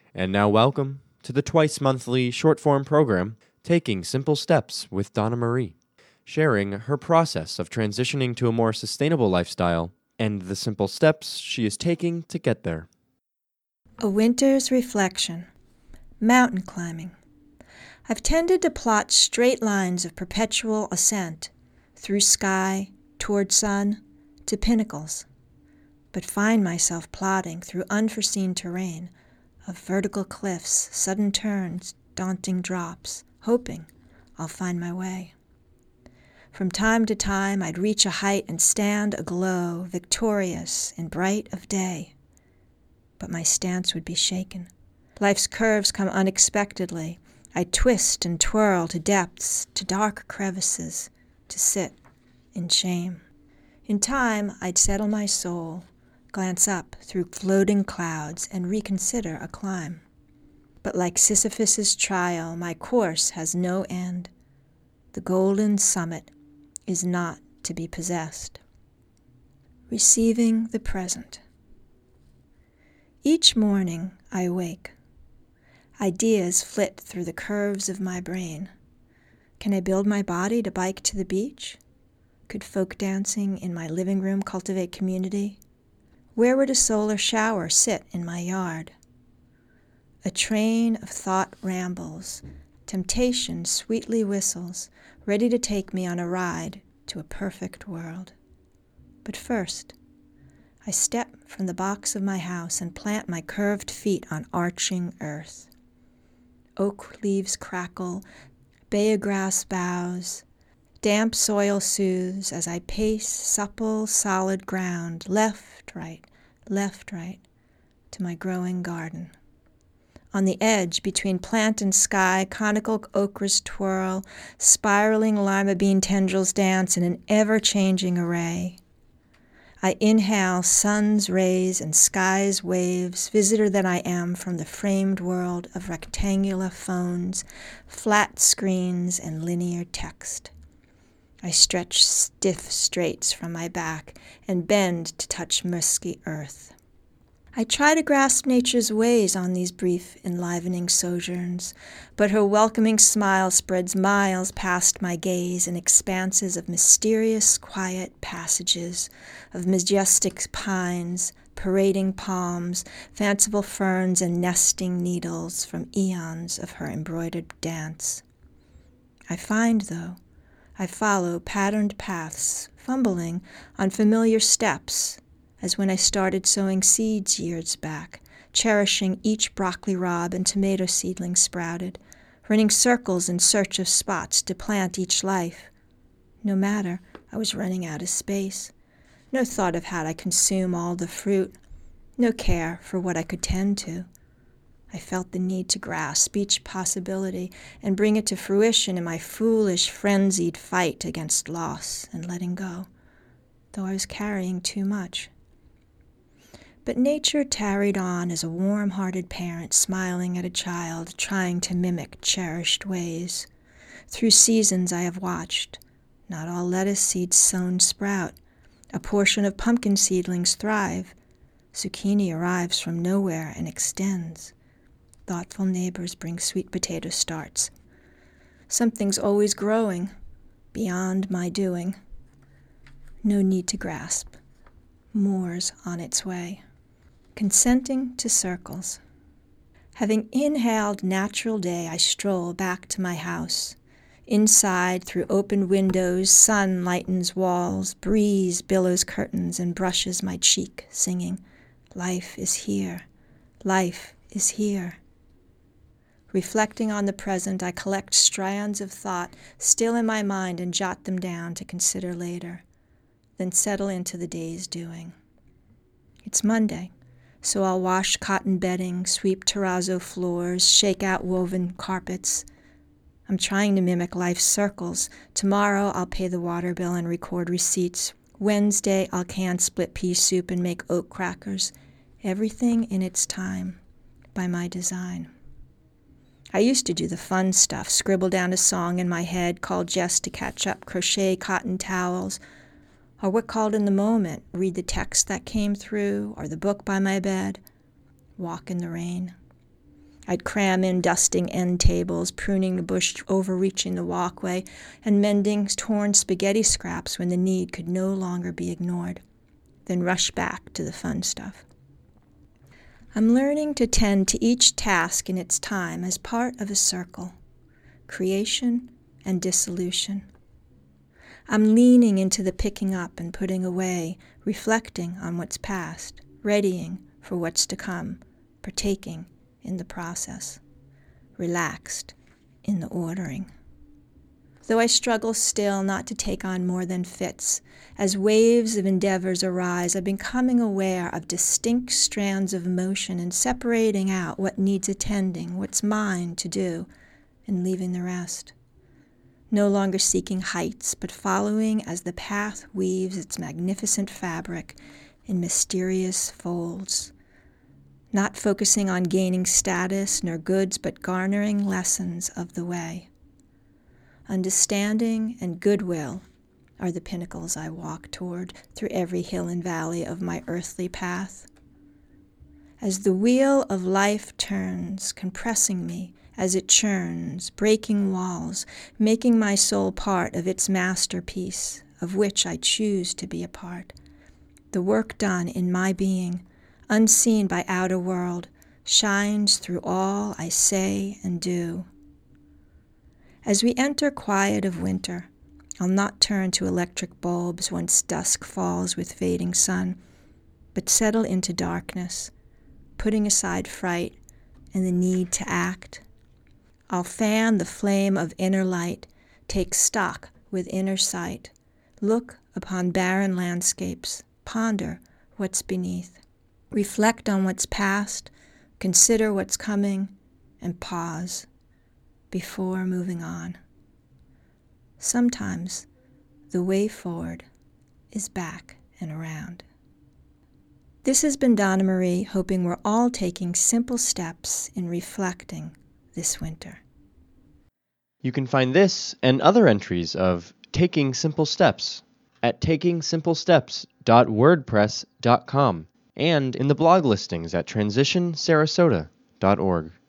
And now welcome to the twice-monthly short-form program, Taking Simple Steps with Donna Marie, sharing her process of transitioning to a more sustainable lifestyle and the simple steps she is taking to get there. A winter's reflection. Mountain climbing. I've tended to plot straight lines of perpetual ascent, through sky, toward sun, to pinnacles, but find myself plodding through unforeseen terrain of vertical cliffs, sudden turns, daunting drops, hoping I'll find my way. From time to time I'd reach a height and stand aglow, victorious and bright of day. But my stance would be shaken. Life's curves come unexpectedly. I twist and twirl to depths, to dark crevices, to sit in shame. In time, I'd settle my soul, glance up through floating clouds, and reconsider a climb. But like Sisyphus's trial, my course has no end. The golden summit is not to be possessed. Receiving the present. Each morning I wake. Ideas flit through the curves of my brain. Can I build my body to bike to the beach? Could folk dancing in my living room cultivate community? Where would a solar shower sit in my yard? A train of thought rambles. Temptation sweetly whistles, ready to take me on a ride to a perfect world. But first, I step from the box of my house and plant my curved feet on arching earth. Oak leaves crackle, baegrass bows, damp soil soothes as I pace supple, solid ground, left, right, to my growing garden. On the edge, between plant and sky, conical ochres twirl, spiraling lima bean tendrils dance in an ever-changing array. I inhale sun's rays and sky's waves, visitor that I am from the framed world of rectangular phones, flat screens, and linear text. I stretch stiff straights from my back and bend to touch musky earth. I try to grasp nature's ways on these brief, enlivening sojourns, but her welcoming smile spreads miles past my gaze in expanses of mysterious, quiet passages, of majestic pines, parading palms, fanciful ferns, and nesting needles from eons of her embroidered dance. I follow patterned paths, fumbling on familiar steps, as when I started sowing seeds years back, cherishing each broccoli rob and tomato seedling sprouted, running circles in search of spots to plant each life. No matter, I was running out of space. No thought of how I consume all the fruit. No care for what I could tend to. I felt the need to grasp each possibility and bring it to fruition in my foolish, frenzied fight against loss and letting go, though I was carrying too much. But nature tarried on as a warm-hearted parent smiling at a child trying to mimic cherished ways. Through seasons I have watched. Not all lettuce seeds sown sprout. A portion of pumpkin seedlings thrive. Zucchini arrives from nowhere and extends. Thoughtful neighbors bring sweet potato starts. Something's always growing, beyond my doing. No need to grasp. More's on its way. Consenting to circles. Having inhaled natural day, I stroll back to my house. Inside, through open windows, sun lightens walls, breeze billows curtains and brushes my cheek, singing, "Life is here, life is here." Reflecting on the present, I collect strands of thought still in my mind and jot them down to consider later, then settle into the day's doing. It's Monday, so I'll wash cotton bedding, sweep terrazzo floors, shake out woven carpets. I'm trying to mimic life's circles. Tomorrow I'll pay the water bill and record receipts. Wednesday I'll can split pea soup and make oat crackers. Everything in its time, by my design. I used to do the fun stuff, scribble down a song in my head, call Jess to catch up, crochet cotton towels, or what called in the moment, read the text that came through, or the book by my bed, walk in the rain. I'd cram in dusting end tables, pruning the bush, overreaching the walkway, and mending torn spaghetti scraps when the need could no longer be ignored, then rush back to the fun stuff. I'm learning to tend to each task in its time as part of a circle, creation and dissolution. I'm leaning into the picking up and putting away, reflecting on what's past, readying for what's to come, partaking in the process, relaxed in the ordering. Though I struggle still not to take on more than fits, as waves of endeavors arise, I'm becoming aware of distinct strands of motion and separating out what needs attending, what's mine to do, and leaving the rest. No longer seeking heights, but following as the path weaves its magnificent fabric in mysterious folds. Not focusing on gaining status nor goods, but garnering lessons of the way. Understanding and goodwill are the pinnacles I walk toward through every hill and valley of my earthly path. As the wheel of life turns, compressing me as it churns, breaking walls, making my soul part of its masterpiece, of which I choose to be a part. The work done in my being, unseen by outer world, shines through all I say and do. As we enter quiet of winter, I'll not turn to electric bulbs once dusk falls with fading sun, but settle into darkness, putting aside fright and the need to act. I'll fan the flame of inner light, take stock with inner sight, look upon barren landscapes, ponder what's beneath, reflect on what's past, consider what's coming, and pause before moving on. Sometimes the way forward is back and around. This has been Donna Marie, hoping we're all taking simple steps in reflecting this winter. You can find this and other entries of Taking Simple Steps at takingsimplesteps.wordpress.com and in the blog listings at transitionsarasota.org.